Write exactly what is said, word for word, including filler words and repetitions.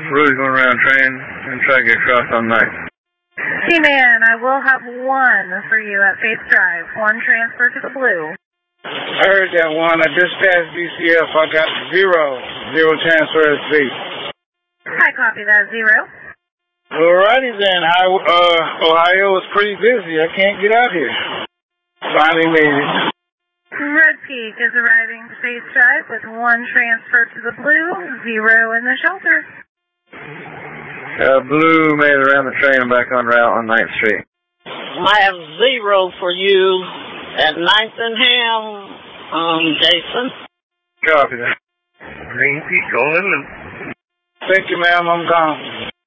Rudy's going around train and try to get across on night. T-Man, I will have one for you at Faith Drive. One transfer to the blue. I heard that one. I dispatched B C F. I got zero. Zero transfer at Z. I copy that, zero. Alrighty then. I, uh, Ohio is pretty busy. I can't get out here. Finally made it. Red Peak is arriving to Faith Drive with one transfer to the blue, zero in the shelter. Uh, blue made it around the train and back on route on ninth Street. I have zero for you at ninth and Ham, um, Jason. Copy that. Green Peak going. Thank you, ma'am. I'm gone.